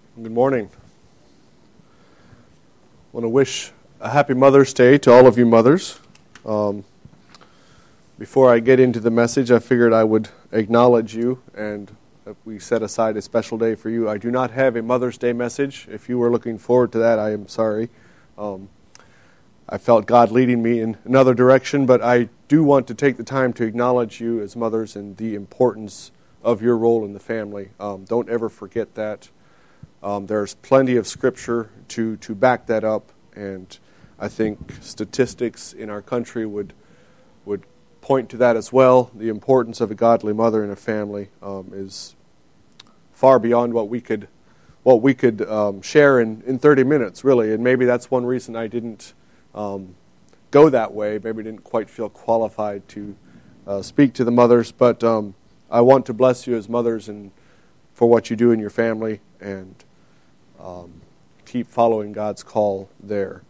Good morning. I want to wish a happy Mother's Day to all of you mothers. Before I get into the message, I figured I would acknowledge you, and we set aside a special day for you. I do not have a Mother's Day message. If you were looking forward to that, I am sorry. I felt God leading me in another direction, but I do want to take the time to acknowledge you as mothers and the importance of your role in the family. Don't ever forget that. There's plenty of scripture to back that up, and I think statistics in our country would point to that as well. The importance of a godly mother in a family is far beyond what we could share in 30 minutes, really. And maybe that's one reason I didn't go that way. Maybe didn't quite feel qualified to speak to the mothers, but I want to bless you as mothers and for what you do in your family, and keep following God's call there.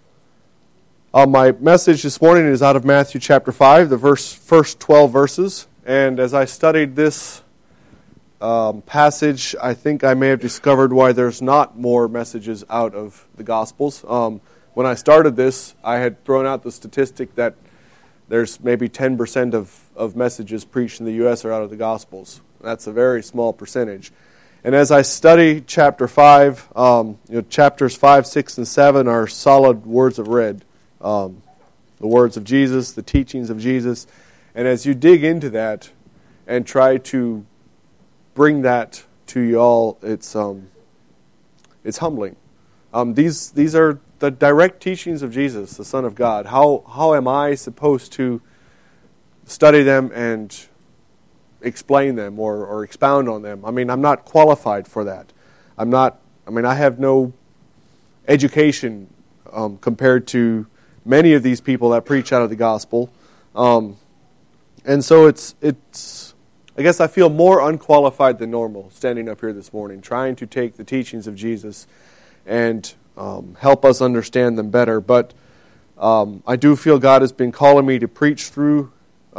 My message this morning is out of Matthew chapter 5, the first 12 verses. And as I studied this passage, I think I may have discovered why there's not more messages out of the Gospels. When I started this, I had thrown out the statistic that there's maybe 10% of messages preached in the U.S. are out of the Gospels. That's a very small percentage. And as I study chapter 5, chapters 5, 6, and 7 are solid words of red. The words of Jesus, the teachings of Jesus. And as you dig into that and try to bring that to you all, it's humbling. These are the direct teachings of Jesus, the Son of God. How am I supposed to study them and explain them or expound on them? I mean, I'm not qualified for that. I have no education compared to many of these people that preach out of the gospel. And so it's I guess I feel more unqualified than normal standing up here this morning, trying to take the teachings of Jesus and help us understand them better. But I do feel God has been calling me to preach through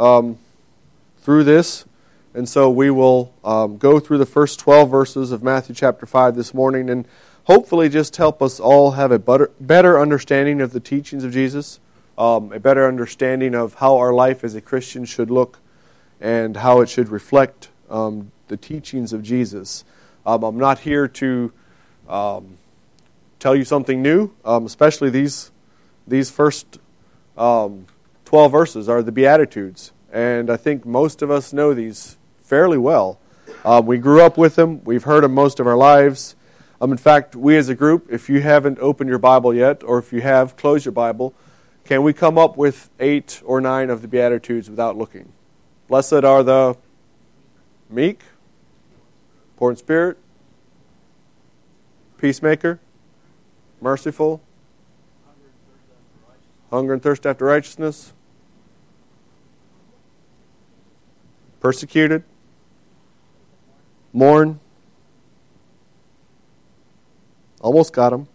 this. And so we will go through the first 12 verses of Matthew chapter 5 this morning and hopefully just help us all have a better understanding of the teachings of Jesus, a better understanding of how our life as a Christian should look and how it should reflect the teachings of Jesus. I'm not here to tell you something new, especially these first 12 verses are the Beatitudes. And I think most of us know these fairly well. We grew up with them. We've heard them most of our lives. In fact, we as a group, if you haven't opened your Bible yet, or if you have, close your Bible, can we come up with 8 or 9 of the Beatitudes without looking? Blessed are the meek, poor in spirit, peacemaker, merciful, hunger and thirst after righteousness, persecuted, mourn. Almost got them.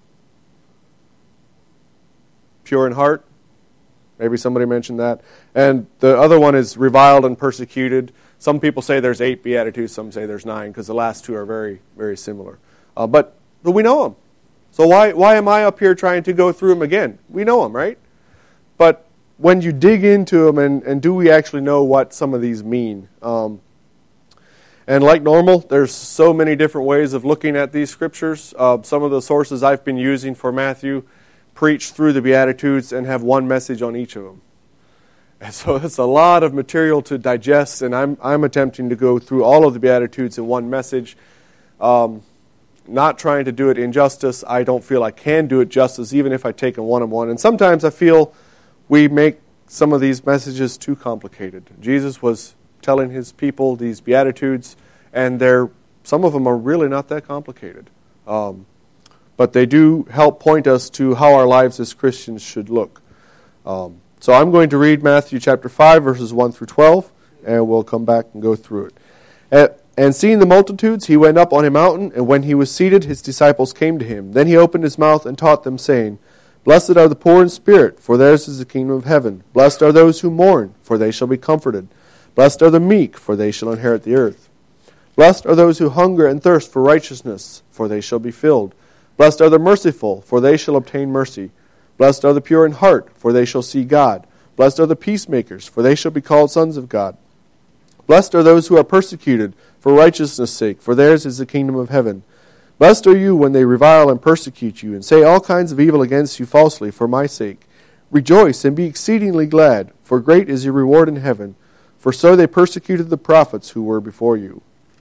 Pure in heart. Maybe somebody mentioned that. And the other one is reviled and persecuted. Some people say there's 8 Beatitudes. Some say there's 9 because the last 2 are very, very similar. But we know them. So why am I up here trying to go through them again? We know them, right? But when you dig into them and do we actually know what some of these mean? And like normal, there's so many different ways of looking at these scriptures. Some of the sources I've been using for Matthew preach through the Beatitudes and have one message on each of them. And so it's a lot of material to digest, and I'm attempting to go through all of the Beatitudes in one message. Not trying to do it injustice. I don't feel I can do it justice, even if I take them one-on-one. And sometimes I feel we make some of these messages too complicated. Jesus was telling his people these Beatitudes, and some of them are really not that complicated. But they do help point us to how our lives as Christians should look. So I'm going to read Matthew chapter 5, verses 1 through 12, and we'll come back and go through it. And seeing the multitudes, he went up on a mountain, and when he was seated, his disciples came to him. Then he opened his mouth and taught them, saying, Blessed are the poor in spirit, for theirs is the kingdom of heaven. Blessed are those who mourn, for they shall be comforted. Blessed are the meek, for they shall inherit the earth. Blessed are those who hunger and thirst for righteousness, for they shall be filled. Blessed are the merciful, for they shall obtain mercy. Blessed are the pure in heart, for they shall see God. Blessed are the peacemakers, for they shall be called sons of God. Blessed are those who are persecuted for righteousness' sake, for theirs is the kingdom of heaven. Blessed are you when they revile and persecute you, and say all kinds of evil against you falsely for my sake. Rejoice and be exceedingly glad, for great is your reward in heaven. For so they persecuted the prophets who were before you.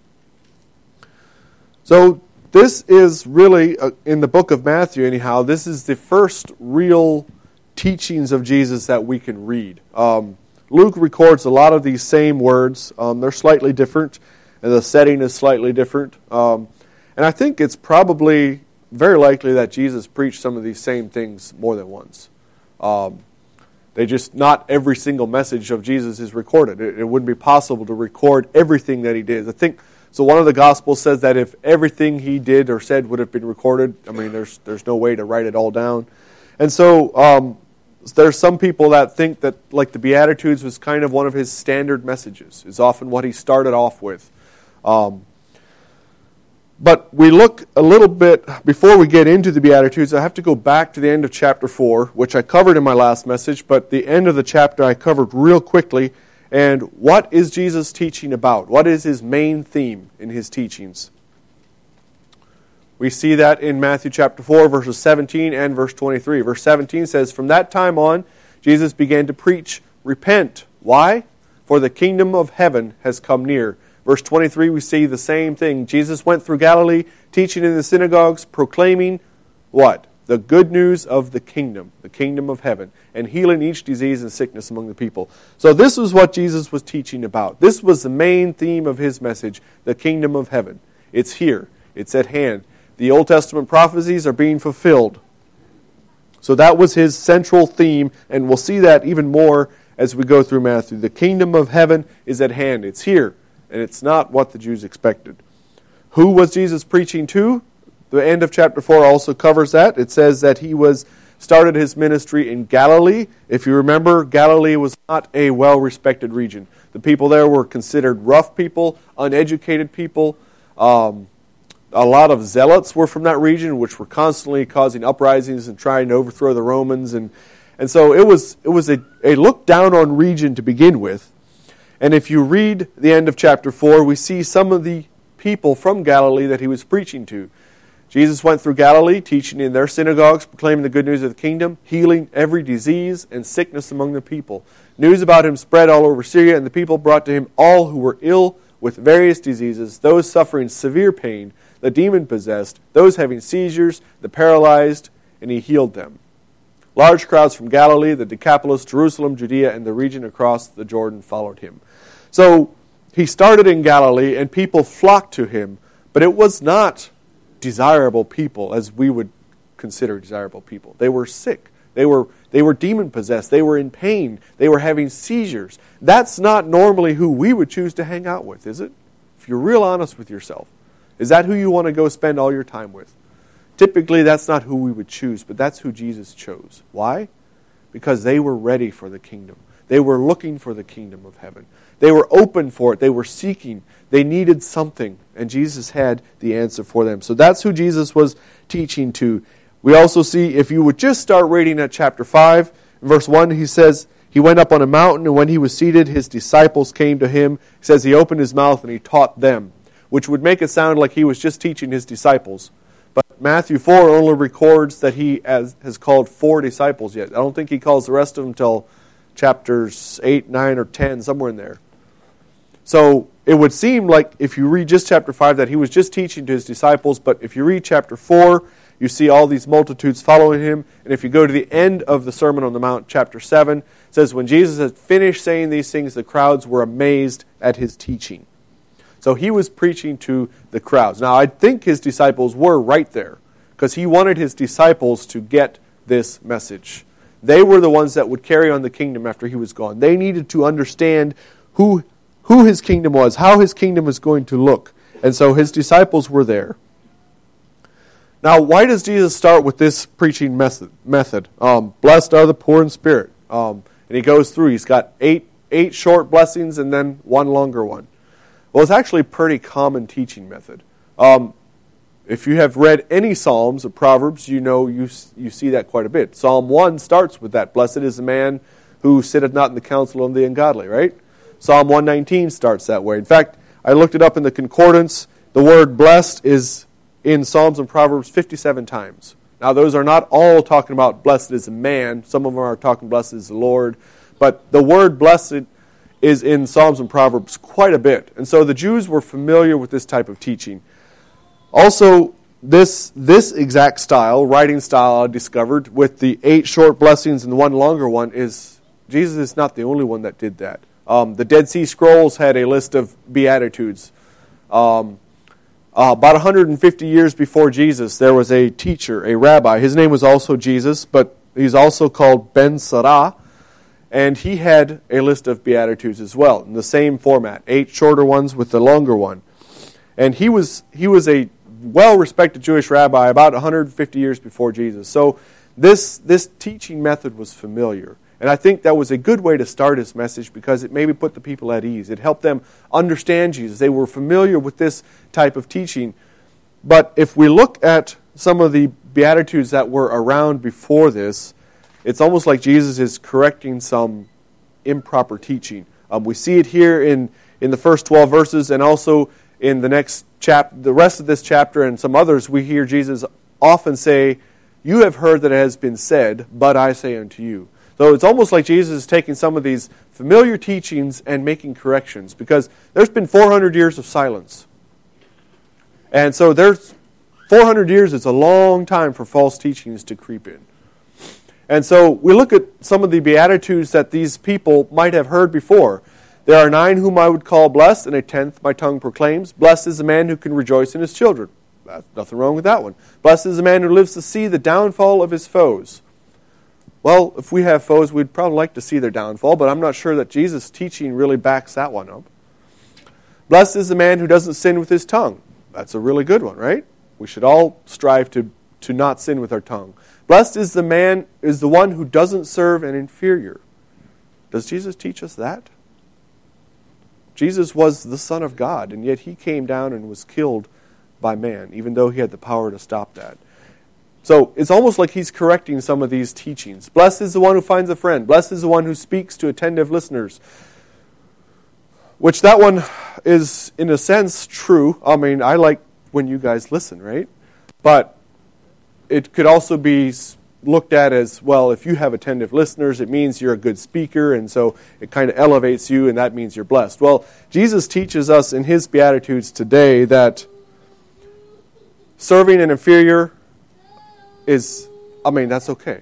So this is really, in the book of Matthew anyhow, this is the first real teachings of Jesus that we can read. Luke records a lot of these same words. They're slightly different, and the setting is slightly different. And I think it's probably very likely that Jesus preached some of these same things more than once. Not every single message of Jesus is recorded. It wouldn't be possible to record everything that he did. I think so. One of the Gospels says that if everything he did or said would have been recorded, I mean, there's no way to write it all down. And so there's some people that think that, like, the Beatitudes was kind of one of his standard messages. Is often what he started off with. But we look a little bit, before we get into the Beatitudes, I have to go back to the end of chapter 4, which I covered in my last message, but the end of the chapter I covered real quickly. And what is Jesus teaching about? What is his main theme in his teachings? We see that in Matthew chapter 4, verses 17 and verse 23. Verse 17 says, "From that time on, Jesus began to preach, 'Repent.' Why? For the kingdom of heaven has come near." Verse 23, we see the same thing. Jesus went through Galilee, teaching in the synagogues, proclaiming what? The good news of the kingdom of heaven, and healing each disease and sickness among the people. So this was what Jesus was teaching about. This was the main theme of his message, the kingdom of heaven. It's here. It's at hand. The Old Testament prophecies are being fulfilled. So that was his central theme, and we'll see that even more as we go through Matthew. The kingdom of heaven is at hand. It's here. And it's not what the Jews expected. Who was Jesus preaching to? The end of chapter 4 also covers that. It says that he started his ministry in Galilee. If you remember, Galilee was not a well-respected region. The people there were considered rough people, uneducated people. A lot of zealots were from that region, which were constantly causing uprisings and trying to overthrow the Romans. And so it was a looked-down-on region to begin with. And if you read the end of chapter 4, we see some of the people from Galilee that he was preaching to. Jesus went through Galilee, teaching in their synagogues, proclaiming the good news of the kingdom, healing every disease and sickness among the people. News about him spread all over Syria, and the people brought to him all who were ill with various diseases, those suffering severe pain, the demon-possessed, those having seizures, the paralyzed, and he healed them. Large crowds from Galilee, the Decapolis, Jerusalem, Judea, and the region across the Jordan followed him. So he started in Galilee, and people flocked to him, but it was not desirable people as we would consider desirable people. They were sick. They were demon-possessed. They were in pain. They were having seizures. That's not normally who we would choose to hang out with, is it? If you're real honest with yourself. Is that who you want to go spend all your time with? Typically, that's not who we would choose, but that's who Jesus chose. Why? Because they were ready for the kingdom. They were looking for the kingdom of heaven. They were open for it. They were seeking. They needed something, and Jesus had the answer for them. So that's who Jesus was teaching to. We also see, if you would just start reading at chapter 5, in verse 1, he says, he went up on a mountain, and when he was seated, his disciples came to him. He says he opened his mouth and he taught them, which would make it sound like he was just teaching his disciples. But Matthew 4 only records that he has called 4 disciples yet. I don't think he calls the rest of them until chapters 8, 9, or 10, somewhere in there. So it would seem like if you read just chapter 5 that he was just teaching to his disciples, but if you read chapter 4, you see all these multitudes following him. And if you go to the end of the Sermon on the Mount, chapter 7, it says, when Jesus had finished saying these things, the crowds were amazed at his teaching. So he was preaching to the crowds. Now, I think his disciples were right there, because he wanted his disciples to get this message. They were the ones that would carry on the kingdom after he was gone. They needed to understand who his kingdom was, how his kingdom was going to look. And so his disciples were there. Now, why does Jesus start with this preaching method? Blessed are the poor in spirit. And he goes through. He's got eight short blessings and then one longer one. Well, it's actually a pretty common teaching method. If you have read any Psalms or Proverbs, you know you see that quite a bit. Psalm 1 starts with that. Blessed is the man who sitteth not in the counsel of the ungodly, right? Psalm 119 starts that way. In fact, I looked it up in the concordance. The word blessed is in Psalms and Proverbs 57 times. Now, those are not all talking about blessed is a man. Some of them are talking blessed is the Lord. But the word blessed is in Psalms and Proverbs quite a bit. And so the Jews were familiar with this type of teaching. Also, this exact style, writing style I discovered, with the 8 short blessings and the 1 longer one, is Jesus is not the only one that did that. The Dead Sea Scrolls had a list of Beatitudes. About 150 years before Jesus, there was a teacher, a rabbi. His name was also Jesus, but he's also called Ben Sira. And he had a list of Beatitudes as well, in the same format, 8 shorter ones with the longer one. And he was a well-respected Jewish rabbi about 150 years before Jesus. So this teaching method was familiar. And I think that was a good way to start his message because it maybe put the people at ease. It helped them understand Jesus. They were familiar with this type of teaching. But if we look at some of the Beatitudes that were around before this, it's almost like Jesus is correcting some improper teaching. We see it here in the first 12 verses, and also in the next the rest of this chapter and some others, we hear Jesus often say, "You have heard that it has been said, but I say unto you." So it's almost like Jesus is taking some of these familiar teachings and making corrections, because there's been 400 years of silence. And so there's 400 years is a long time for false teachings to creep in. And so we look at some of the Beatitudes that these people might have heard before. There are 9 whom I would call blessed, and a 10th my tongue proclaims. Blessed is the man who can rejoice in his children. Nothing wrong with that one. Blessed is the man who lives to see the downfall of his foes. Well, if we have foes, we'd probably like to see their downfall, but I'm not sure that Jesus' teaching really backs that one up. Blessed is the man who doesn't sin with his tongue. That's a really good one, right? We should all strive to not sin with our tongue. Blessed is the one who doesn't serve an inferior. Does Jesus teach us that? Jesus was the Son of God, and yet he came down and was killed by man, even though he had the power to stop that. So it's almost like he's correcting some of these teachings. Blessed is the one who finds a friend. Blessed is the one who speaks to attentive listeners. Which that one is, in a sense, true. I mean, I like when you guys listen, right? But it could also be looked at as, well, if you have attentive listeners, it means you're a good speaker, and so it kind of elevates you, and that means you're blessed. Well, Jesus teaches us in his Beatitudes today that serving an inferior that's okay.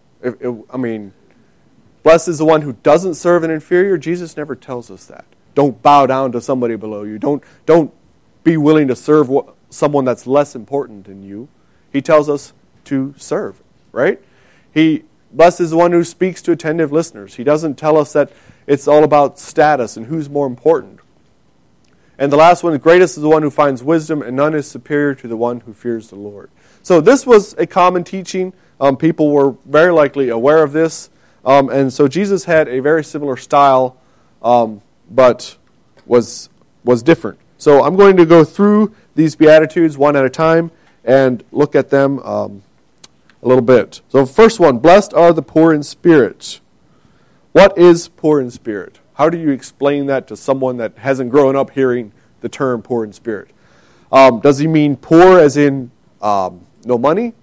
Blessed is the one who doesn't serve an inferior. Jesus never tells us that. Don't bow down to somebody below you. Don't be willing to serve someone that's less important than you. He tells us to serve, right? Blessed is the one who speaks to attentive listeners. He doesn't tell us that it's all about status and who's more important. And the last one, greatest is the one who finds wisdom, and none is superior to the one who fears the Lord. So this was a common teaching. People were very likely aware of this. And so Jesus had a very similar style, but was different. So I'm going to go through these Beatitudes one at a time and look at them a little bit. So first one, blessed are the poor in spirit. What is poor in spirit? How do you explain that to someone that hasn't grown up hearing the term poor in spirit? Does he mean poor as in no money?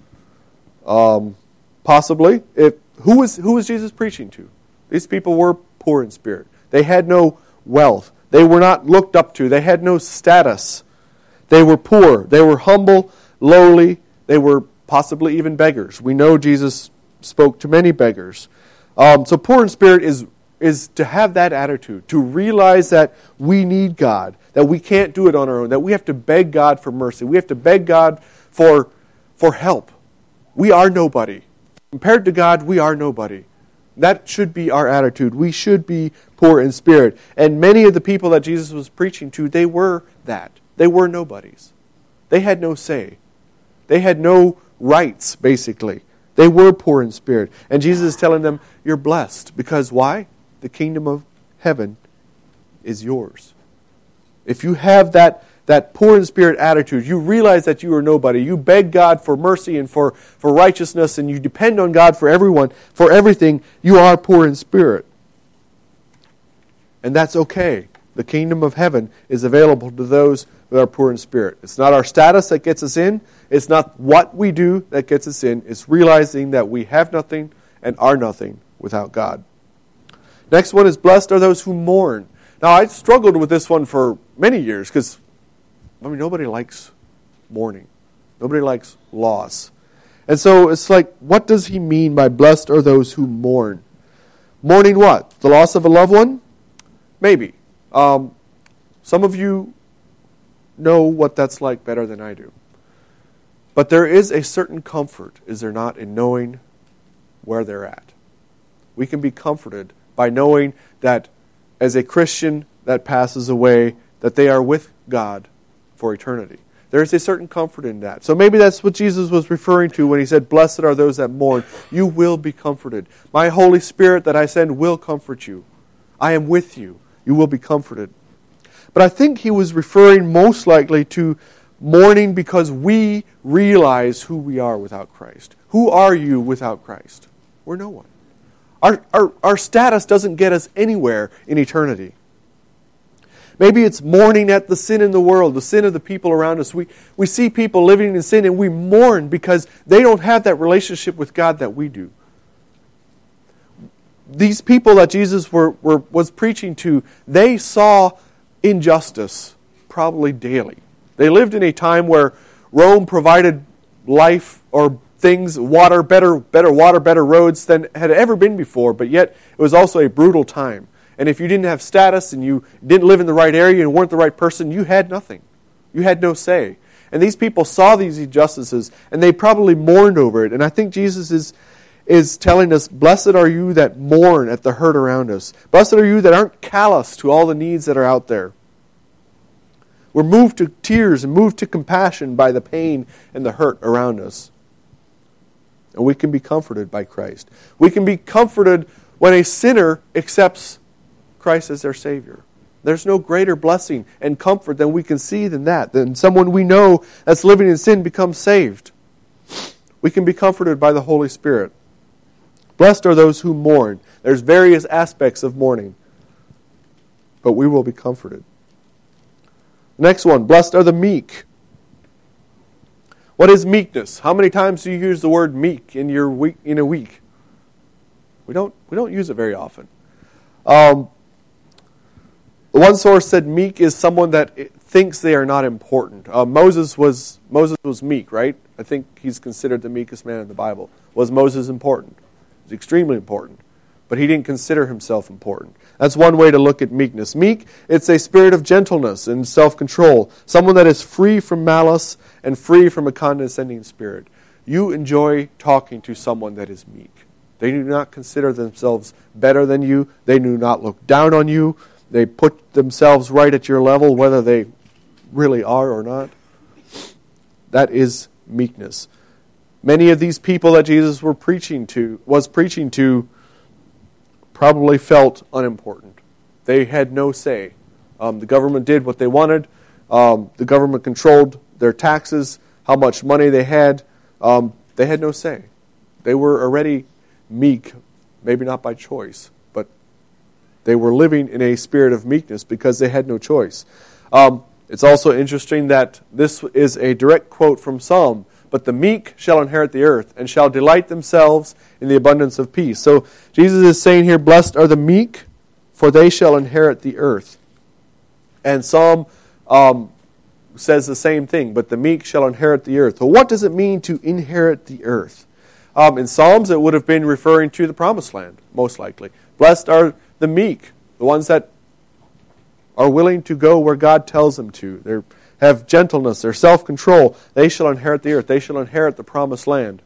Possibly. Who was Jesus preaching to? These people were poor in spirit. They had no wealth. They were not looked up to. They had no status. They were poor. They were humble, lowly. They were possibly even beggars. We know Jesus spoke to many beggars. So poor in spirit is to have that attitude, to realize that we need God, that we can't do it on our own, that we have to beg God for mercy. We have to beg God for help. We are nobody. Compared to God, we are nobody. That should be our attitude. We should be poor in spirit. And many of the people that Jesus was preaching to, they were that. They were nobodies. They had no say. They had no rights, basically. They were poor in spirit. And Jesus is telling them, you're blessed. Because why? The kingdom of heaven is yours. If you have that poor in spirit attitude, you realize that you are nobody. You beg God for mercy and for righteousness, and you depend on God for everything. You are poor in spirit. And that's okay. The kingdom of heaven is available to those who are poor in spirit. It's not our status that gets us in. It's not what we do that gets us in. It's realizing that we have nothing and are nothing without God. Next one is, blessed are those who mourn. Now, I struggled with this one for many years because, nobody likes mourning. Nobody likes loss. And so it's like, what does he mean by blessed are those who mourn? Mourning what? The loss of a loved one? Maybe. Some of you know what that's like better than I do. But there is a certain comfort, is there not, in knowing where they're at. We can be comforted by knowing that as a Christian that passes away, that they are with God for eternity. There is a certain comfort in that. So maybe that's what Jesus was referring to when he said, blessed are those that mourn. You will be comforted. My Holy Spirit that I send will comfort you. I am with you. You will be comforted. But I think he was referring most likely to mourning because we realize who we are without Christ. Who are you without Christ? We're no one. Our status doesn't get us anywhere in eternity. Maybe it's mourning at the sin in the world, the sin of the people around us. We see people living in sin and we mourn because they don't have that relationship with God that we do. These people that Jesus was preaching to, they saw injustice probably daily. They lived in a time where Rome provided life or things, water, better water, better roads than had ever been before, but yet it was also a brutal time. And if you didn't have status and you didn't live in the right area and weren't the right person, you had nothing. You had no say. And these people saw these injustices and they probably mourned over it. And I think Jesus is telling us, blessed are you that mourn at the hurt around us. Blessed are you that aren't callous to all the needs that are out there. We're moved to tears and moved to compassion by the pain and the hurt around us. And we can be comforted by Christ. We can be comforted when a sinner accepts Christ as their Savior. There's no greater blessing and comfort than we can see than that. Than someone we know that's living in sin becomes saved. We can be comforted by the Holy Spirit. Blessed are those who mourn. There's various aspects of mourning. But we will be comforted. Next one, blessed are the meek. What is meekness? How many times do you use the word meek in a week? We don't use it very often. One source said meek is someone that thinks they are not important. Moses was meek, right? I think he's considered the meekest man in the Bible. Was Moses important? He was extremely important. But he didn't consider himself important. That's one way to look at meekness. Meek, it's a spirit of gentleness and self-control. Someone that is free from malice and free from a condescending spirit. You enjoy talking to someone that is meek. They do not consider themselves better than you. They do not look down on you. They put themselves right at your level, whether they really are or not. That is meekness. Many of these people that Jesus was preaching to, probably felt unimportant. They had no say. The government did what they wanted. The government controlled their taxes, how much money they had. They had no say. They were already meek, maybe not by choice, but they were living in a spirit of meekness because they had no choice. It's also interesting that this is a direct quote from Psalm. But the meek shall inherit the earth, and shall delight themselves in the abundance of peace. So Jesus is saying here, blessed are the meek, for they shall inherit the earth. And Psalm says the same thing, but the meek shall inherit the earth. Well, what does it mean to inherit the earth? In Psalms, it would have been referring to the promised land, most likely. Blessed are the meek, the ones that are willing to go where God tells them to. They have gentleness, their self-control. They shall inherit the earth. They shall inherit the promised land.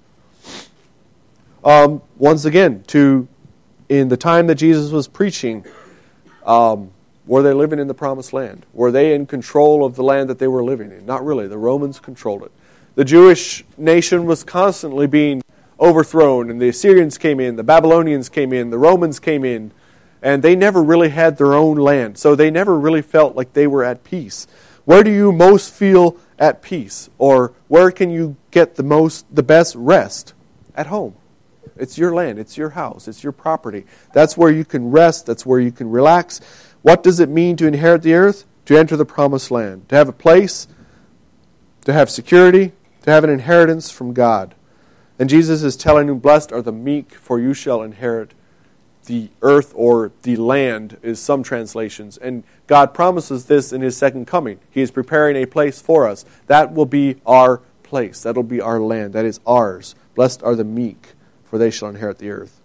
Once again, in the time that Jesus was preaching, were they living in the promised land? Were they in control of the land that they were living in? Not really. The Romans controlled it. The Jewish nation was constantly being overthrown, and the Assyrians came in, the Babylonians came in, the Romans came in, and they never really had their own land. So they never really felt like they were at peace. Where do you most feel at peace? Or where can you get the best rest? At home. It's your land. It's your house. It's your property. That's where you can rest. That's where you can relax. What does it mean to inherit the earth? To enter the promised land. To have a place, to have security, to have an inheritance from God. And Jesus is telling you, blessed are the meek, for you shall inherit the earth, or the land is some translations. And God promises this in His second coming. He is preparing a place for us. That will be our place. That will be our land. That is ours. Blessed are the meek, for they shall inherit the earth.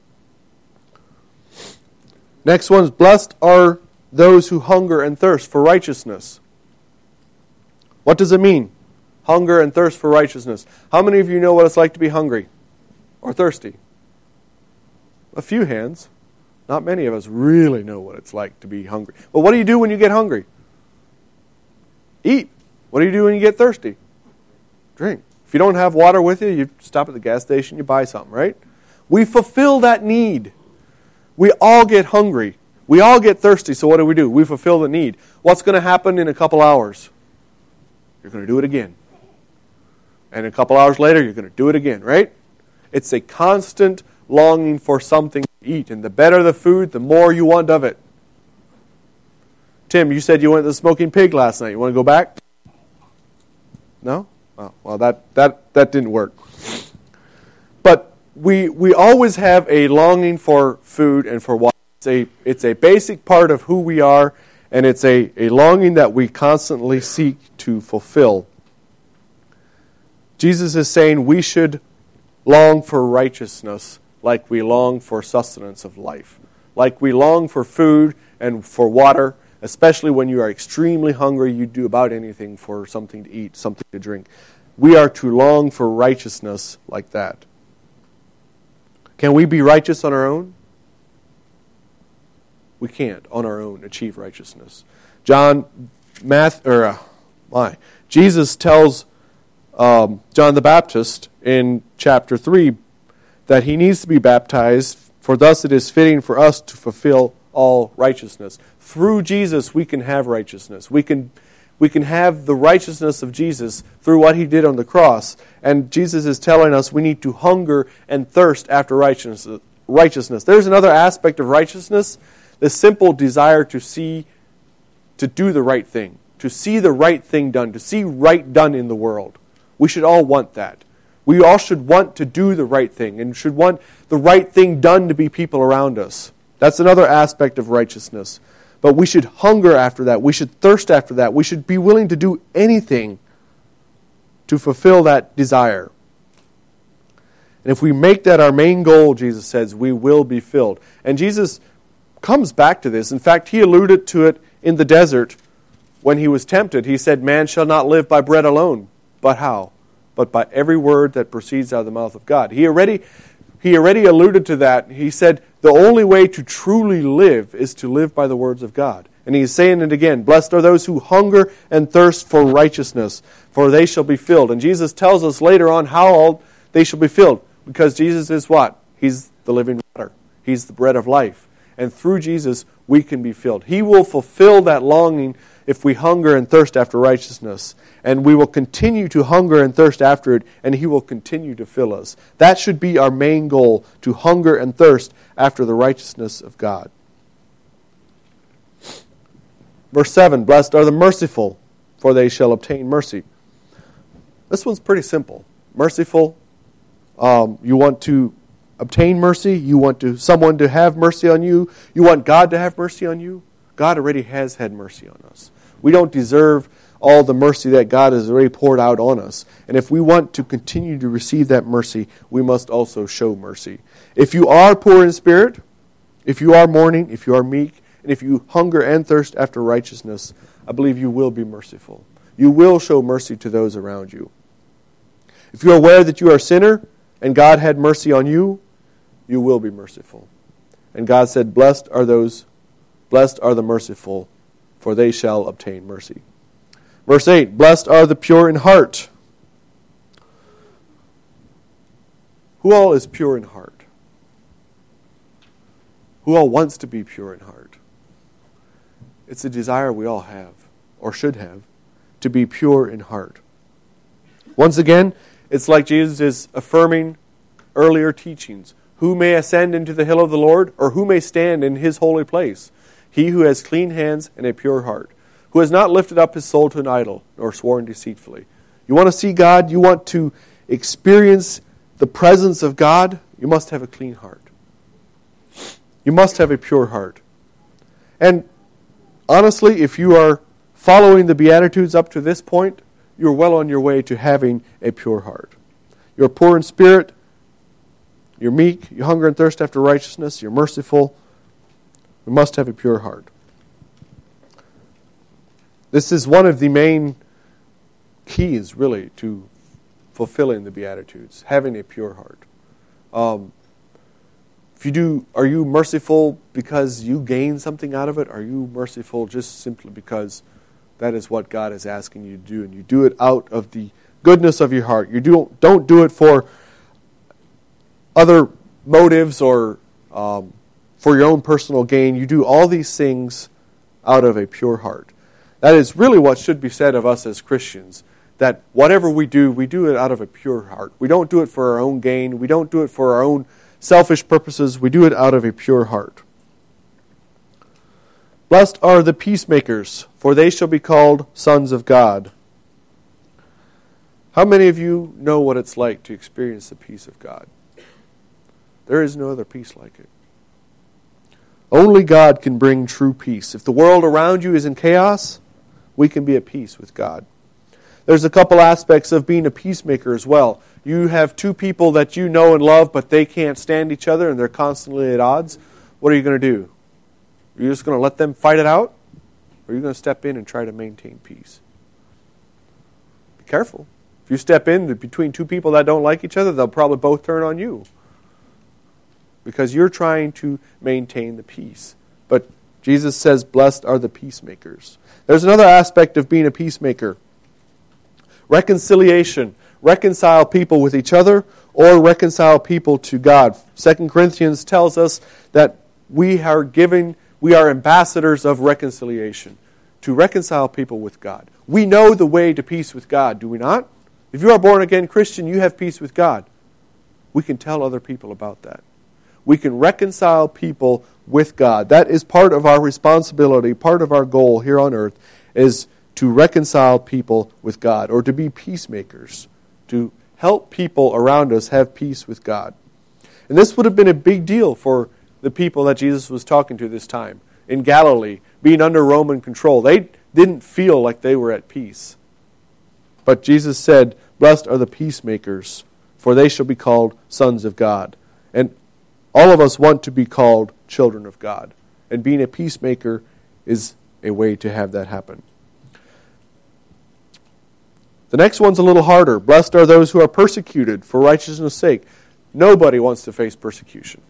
Next one is, blessed are those who hunger and thirst for righteousness. What does it mean? Hunger and thirst for righteousness. How many of you know what it's like to be hungry or thirsty? A few hands. Not many of us really know what it's like to be hungry. But what do you do when you get hungry? Eat. What do you do when you get thirsty? Drink. If you don't have water with you, you stop at the gas station, you buy something, right? We fulfill that need. We all get hungry. We all get thirsty, so what do? We fulfill the need. What's going to happen in a couple hours? You're going to do it again. And a couple hours later, you're going to do it again, right? It's a constant longing for something to eat. And the better the food, the more you want of it. Tim, you said you went to the Smoking Pig last night. You want to go back? No? Oh, well, that didn't work. But we always have a longing for food and for water. It's a basic part of who we are, and it's a longing that we constantly seek to fulfill. Jesus is saying we should long for righteousness like we long for sustenance of life. Like we long for food and for water, especially when you are extremely hungry, you do about anything for something to eat, something to drink. We are to long for righteousness like that. Can we be righteous on our own? We can't on our own achieve righteousness. Jesus tells John the Baptist in chapter 3 that he needs to be baptized, for thus it is fitting for us to fulfill all righteousness. Through Jesus we can have righteousness. We can have the righteousness of Jesus through what He did on the cross. And Jesus is telling us we need to hunger and thirst after righteousness. There's another aspect of righteousness, the simple desire to do the right thing, to see the right thing done, to see right done in the world. We should all want that. We all should want to do the right thing and should want the right thing done to be people around us. That's another aspect of righteousness. But we should hunger after that. We should thirst after that. We should be willing to do anything to fulfill that desire. And if we make that our main goal, Jesus says, we will be filled. And Jesus comes back to this. In fact, He alluded to it in the desert when He was tempted. He said, man shall not live by bread alone. But how? But by every word that proceeds out of the mouth of God. He already alluded to that. He said, the only way to truly live is to live by the words of God. And He's saying it again, blessed are those who hunger and thirst for righteousness, for they shall be filled. And Jesus tells us later on how they shall be filled. Because Jesus is what? He's the living water. He's the bread of life. And through Jesus, we can be filled. He will fulfill that longing if we hunger and thirst after righteousness. And we will continue to hunger and thirst after it, and He will continue to fill us. That should be our main goal, to hunger and thirst after the righteousness of God. Verse 7, blessed are the merciful, for they shall obtain mercy. This one's pretty simple. Merciful, you want to obtain mercy, you want someone to have mercy on you, you want God to have mercy on you. God already has had mercy on us. We don't deserve all the mercy that God has already poured out on us. And if we want to continue to receive that mercy, we must also show mercy. If you are poor in spirit, if you are mourning, if you are meek, and if you hunger and thirst after righteousness, I believe you will be merciful. You will show mercy to those around you. If you are aware that you are a sinner and God had mercy on you, you will be merciful. And God said, blessed are the merciful, for they shall obtain mercy. Verse 8, blessed are the pure in heart. Who all is pure in heart? Who all wants to be pure in heart? It's a desire we all have, or should have, to be pure in heart. Once again, it's like Jesus is affirming earlier teachings. Who may ascend into the hill of the Lord, or who may stand in his holy place? He who has clean hands and a pure heart, who has not lifted up his soul to an idol, nor sworn deceitfully. You want to see God? You want to experience the presence of God? You must have a clean heart. You must have a pure heart. And honestly, if you are following the Beatitudes up to this point, you're well on your way to having a pure heart. You're poor in spirit, you're meek, you hunger and thirst after righteousness, you're merciful. You must have a pure heart. This is one of the main keys, really, to fulfilling the Beatitudes, having a pure heart. Are you merciful because you gain something out of it? Are you merciful just simply because that is what God is asking you to do, and you do it out of the goodness of your heart? You don't do it for other motives or for your own personal gain. You do all these things out of a pure heart. That is really what should be said of us as Christians, that whatever we do it out of a pure heart. We don't do it for our own gain. We don't do it for our own selfish purposes. We do it out of a pure heart. Blessed are the peacemakers, for they shall be called sons of God. How many of you know what it's like to experience the peace of God? There is no other peace like it. Only God can bring true peace. If the world around you is in chaos, we can be at peace with God. There's a couple aspects of being a peacemaker as well. You have two people that you know and love, but they can't stand each other and they're constantly at odds. What are you going to do? Are you just going to let them fight it out? Or are you going to step in and try to maintain peace? Be careful. If you step in between two people that don't like each other, they'll probably both turn on you, because you're trying to maintain the peace. But Jesus says, blessed are the peacemakers. There's another aspect of being a peacemaker. Reconciliation. Reconcile people with each other or reconcile people to God. 2 Corinthians tells us that we are ambassadors of reconciliation, to reconcile people with God. We know the way to peace with God, do we not? If you are born again Christian, you have peace with God. We can tell other people about that. We can reconcile people with God. That is part of our responsibility, part of our goal here on earth, is to reconcile people with God, or to be peacemakers, to help people around us have peace with God. And this would have been a big deal for the people that Jesus was talking to this time in Galilee, being under Roman control. They didn't feel like they were at peace. But Jesus said, blessed are the peacemakers, for they shall be called sons of God. And all of us want to be called children of God. And being a peacemaker is a way to have that happen. The next one's a little harder. Blessed are those who are persecuted for righteousness' sake. Nobody wants to face persecution.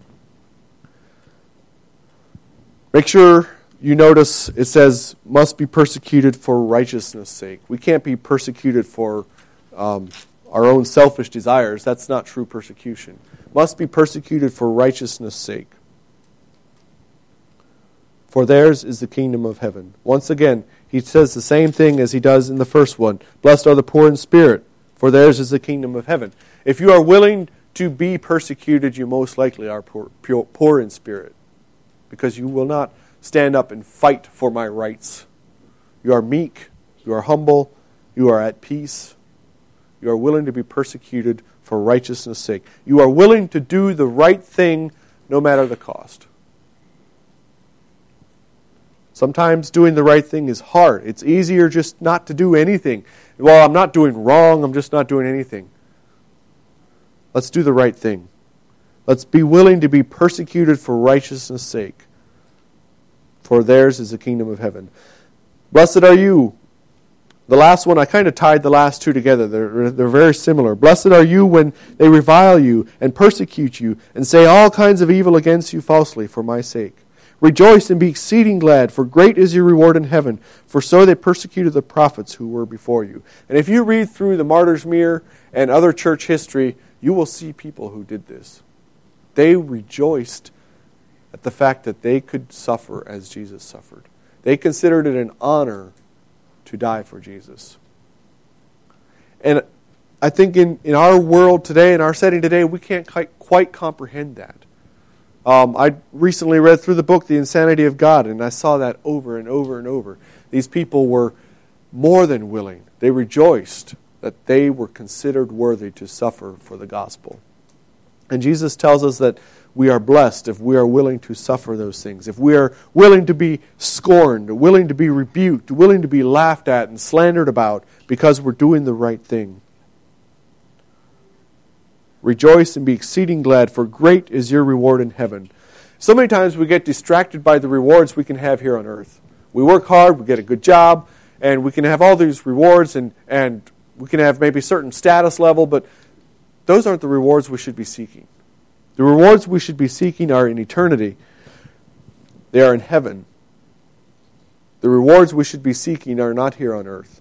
Make sure you notice it says, must be persecuted for righteousness' sake. We can't be persecuted for our own selfish desires. That's not true persecution. Must be persecuted for righteousness' sake. For theirs is the kingdom of heaven. Once again, he says the same thing as he does in the first one. Blessed are the poor in spirit, for theirs is the kingdom of heaven. If you are willing to be persecuted, you most likely are poor in spirit, because you will not stand up and fight for my rights. You are meek, you are humble, you are at peace. You are willing to be persecuted for righteousness' sake. You are willing to do the right thing no matter the cost. Sometimes doing the right thing is hard. It's easier just not to do anything. Well, I'm not doing wrong, I'm just not doing anything. Let's do the right thing. Let's be willing to be persecuted for righteousness' sake. For theirs is the kingdom of heaven. Blessed are you. The last one, I kind of tied the last two together. They're very similar. Blessed are you when they revile you and persecute you and say all kinds of evil against you falsely for my sake. Rejoice and be exceeding glad, for great is your reward in heaven, for so they persecuted the prophets who were before you. And if you read through the Martyr's Mirror and other church history, you will see people who did this. They rejoiced at the fact that they could suffer as Jesus suffered. They considered it an honor to die for Jesus. And I think in our world today, in our setting today, we can't quite comprehend that. I recently read through the book, The Insanity of God, and I saw that over and over and over. These people were more than willing. They rejoiced that they were considered worthy to suffer for the gospel. And Jesus tells us that we are blessed if we are willing to suffer those things, if we are willing to be scorned, willing to be rebuked, willing to be laughed at and slandered about because we're doing the right thing. Rejoice and be exceeding glad, for great is your reward in heaven. So many times we get distracted by the rewards we can have here on earth. We work hard, we get a good job, and we can have all these rewards, and we can have maybe a certain status level, but those aren't the rewards we should be seeking. The rewards we should be seeking are in eternity. They are in heaven. The rewards we should be seeking are not here on earth.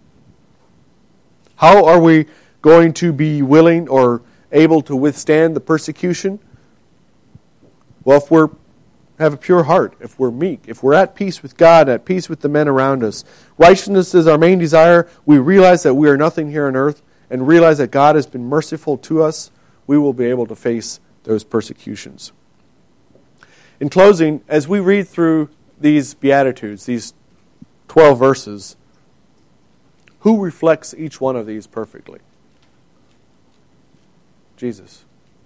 How are we going to be willing or able to withstand the persecution? Well, if we have a pure heart, if we're meek, if we're at peace with God, at peace with the men around us, righteousness is our main desire, we realize that we are nothing here on earth, and realize that God has been merciful to us, we will be able to face those persecutions. In closing, as we read through these Beatitudes, these 12 verses, who reflects each one of these perfectly? Jesus.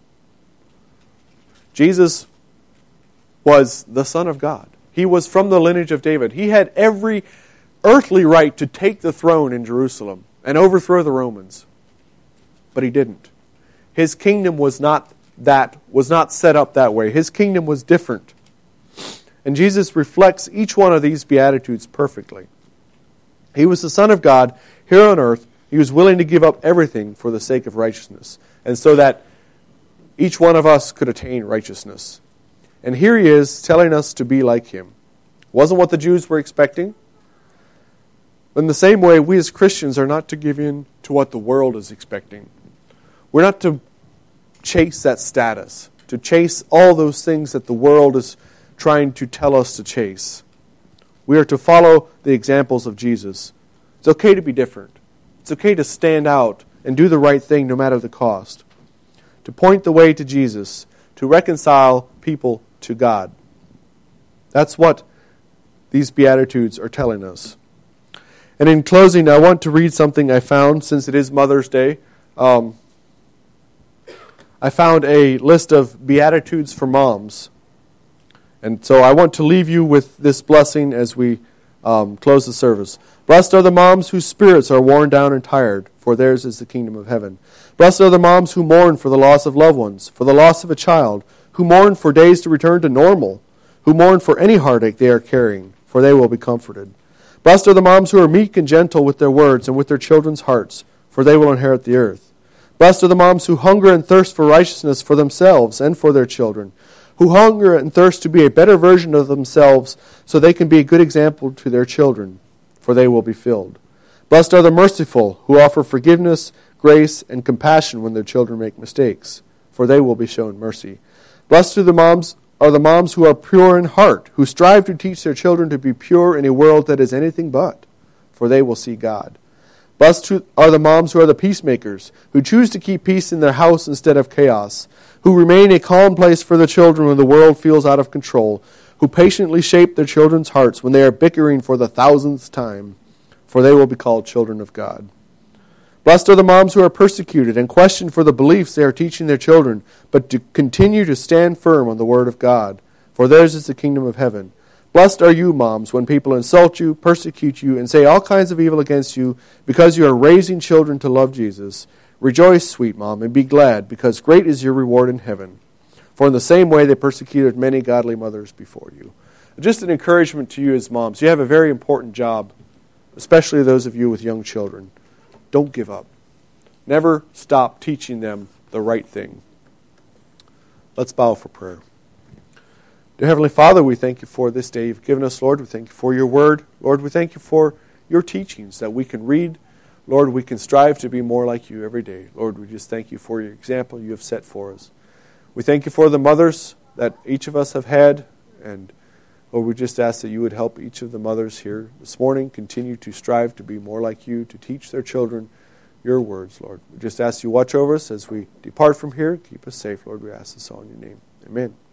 Jesus was the Son of God. He was from the lineage of David. He had every earthly right to take the throne in Jerusalem and overthrow the Romans. But he didn't. His kingdom was not set up that way. His kingdom was different. And Jesus reflects each one of these Beatitudes perfectly. He was the Son of God here on earth. He was willing to give up everything for the sake of righteousness, and so that each one of us could attain righteousness. And here he is telling us to be like him. Wasn't what the Jews were expecting. But in the same way, we as Christians are not to give in to what the world is expecting. We're not to chase that status, to chase all those things that the world is trying to tell us to chase. We are to follow the examples of Jesus. It's okay to be different. It's okay to stand out and do the right thing no matter the cost. To point the way to Jesus, to reconcile people to God. That's what these Beatitudes are telling us. And in closing, I want to read something I found, since it is Mother's Day. I found a list of Beatitudes for moms. And so I want to leave you with this blessing as we close the service. Blessed are the moms whose spirits are worn down and tired, for theirs is the kingdom of heaven. Blessed are the moms who mourn for the loss of loved ones, for the loss of a child, who mourn for days to return to normal, who mourn for any heartache they are carrying, for they will be comforted. Blessed are the moms who are meek and gentle with their words and with their children's hearts, for they will inherit the earth. Blessed are the moms who hunger and thirst for righteousness for themselves and for their children, who hunger and thirst to be a better version of themselves so they can be a good example to their children, for they will be filled. Blessed are the merciful, who offer forgiveness, grace, and compassion when their children make mistakes, for they will be shown mercy. Blessed are the moms who are pure in heart, who strive to teach their children to be pure in a world that is anything but, for they will see God. Blessed are the moms who are the peacemakers, who choose to keep peace in their house instead of chaos, who remain a calm place for the children when the world feels out of control, who patiently shape their children's hearts when they are bickering for the 1,000th time, for they will be called children of God. Blessed are the moms who are persecuted and questioned for the beliefs they are teaching their children, but to continue to stand firm on the Word of God, for theirs is the kingdom of heaven. Blessed are you, moms, when people insult you, persecute you, and say all kinds of evil against you, because you are raising children to love Jesus. Rejoice, sweet mom, and be glad, because great is your reward in heaven. For in the same way they persecuted many godly mothers before you. Just an encouragement to you as moms. You have a very important job, especially those of you with young children. Don't give up. Never stop teaching them the right thing. Let's bow for prayer. Dear Heavenly Father, we thank you for this day you've given us, Lord. We thank you for your word. Lord, we thank you for your teachings that we can read. Lord, we can strive to be more like you every day. Lord, we just thank you for your example you have set for us. We thank you for the mothers that each of us have had. And Lord, we just ask that you would help each of the mothers here this morning continue to strive to be more like you, to teach their children your words, Lord. We just ask you watch over us as we depart from here. Keep us safe, Lord. We ask this all in your name. Amen.